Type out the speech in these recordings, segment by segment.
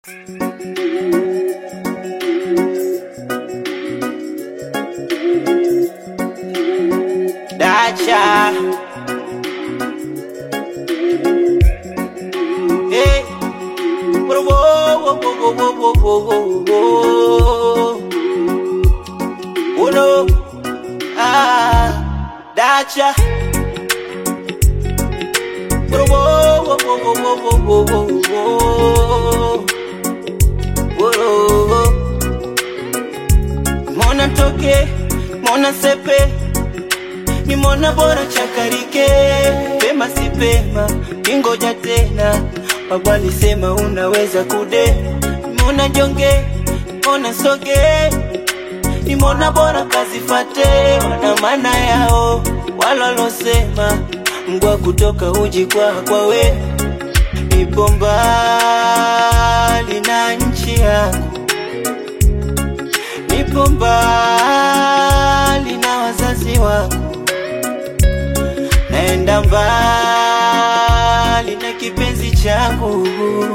Dacha. Hey. Whoa, whoa, whoa, whoa, whoa, whoa, whoa. Oh no. Dacha. Whoa, whoa, whoa, whoa, whoa, whoa, whoa. Whoa. Mona toke, mona sepe, ni mona bora chakarike. Pema si pema, ingoja tena. Baba alisema unaweza kude. Mona jonge, mona soge, ni mona bora kazifate. Wana maana yao, walolosema Mgwa kutoka uji kwa we. Nipo mbali na nchi yangu, nipo mbali na wazazi wangu, naenda mbali na kipenzi changu,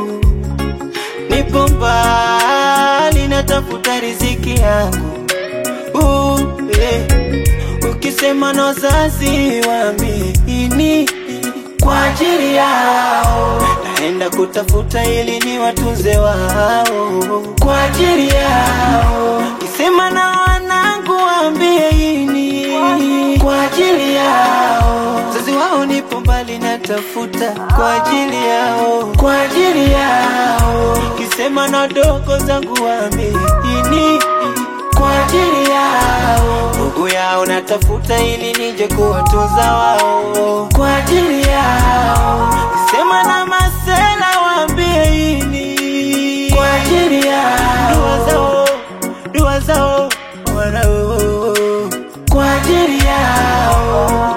nipo mbali na tafuta riziki yangu. Ukisema na wazazi waamini kwa ajili yao, naenda kutafuta ili ni watunze wao kwa ajili yao. Kisema na wanangu waambieni kwa ajili yao, wazazi wao nipo mbali natafuta kwa ajili yao, kwa ajili yao. Kisema na dogo zangu waambieni kwa ajili yao, ndugu yao natafuta ili nije kuwatunza wao kwa ajili yao. Sema na masela waambieni kwa ajili yao, dua zao wanao kwa ajili yao.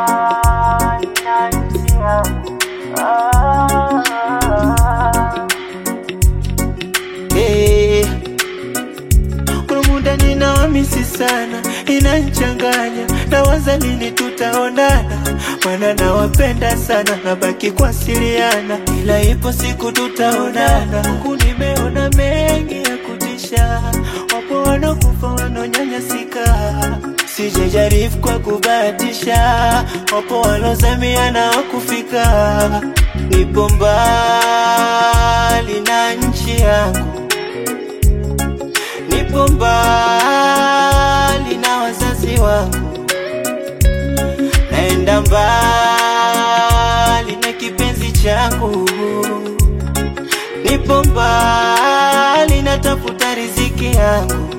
Ninawamisi sana, inanchanganya, nawaza lini tutaonana. Maana nawapenda sana, nabaki kuwasiliana, ila ipo siku tutaonana. Huku nimeona mengi ya kutisha, wapo wanakufa wananyanyasika. Sijajaribu kwa kubahatisha, wapo walozamia na wakufika. Nipo mbali na nchi yangu, nipo mbali na wazazi wangu, naenda mbali na kipenzi changu, nipo mbali na tafuta riziki yangu.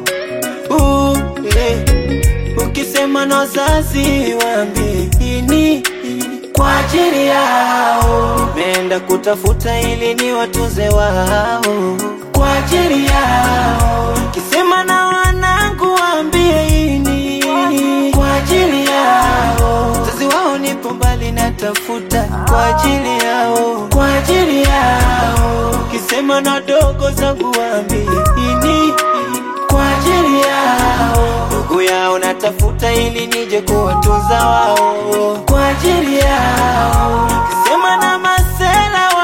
Ukisema na wazazi waambieni kwa ajili yao, naenda kutafuta ili ni watunze wao kwa ajili yao. Kisema na wanangu waambieni kwa ajili yao, wazazi wao nipo mbali natafuta kwa ajili yao, kwa ajili yao. Kisema na dogo zangu waambieni kwa ajili yao, ndugu yao natafuta ili nije kuwatunza wao kwa ajili yao. Kisema na masela